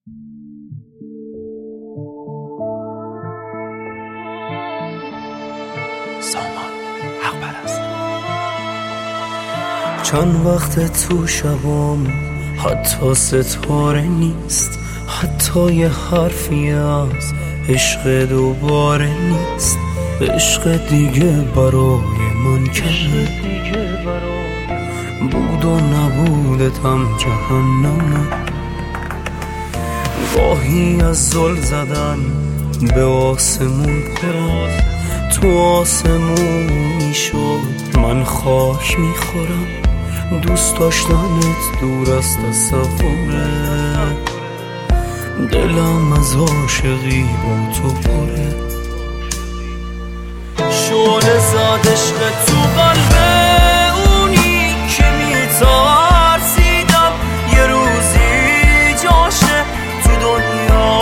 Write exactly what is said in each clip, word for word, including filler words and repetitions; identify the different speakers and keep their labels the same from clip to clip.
Speaker 1: سامان حق پرست.
Speaker 2: چند وقت تو شبام حتی ستاره نیست، حتی یه حرفی از عشق دوباره نیست. عشق دیگه برای من کمه، بود و نبودتم جهنمه. گاهی از زل زدن به آسمون پرم، تو آسمونی شد من خاک میخورم. دوست داشتنت دور از تصوره، دلم از عاشقی با تو پره. شعله زد عشق تو قلب اونی که میترسیدم یه روزی جاشه تو دنیا.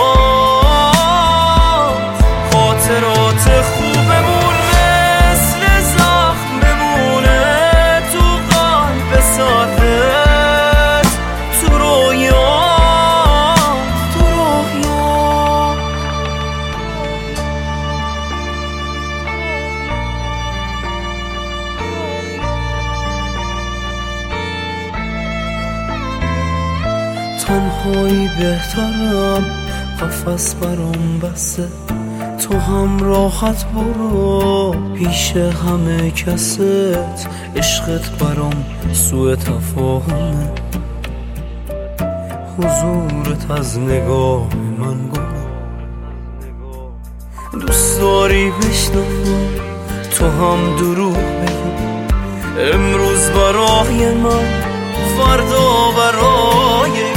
Speaker 2: خاطرات خوبمون مثل زخم بمونه تو قلب سردت، تو رویا تو رویا. تنهایی بهترم، قفس برام بسته، تو هم راحت برو پیش همه کست. عشقت برام سوء تفاهمه، حضورت از نگاه من گمه. دوست داری بشنو تو هم دروغ بگو، امروز برای من فردا برای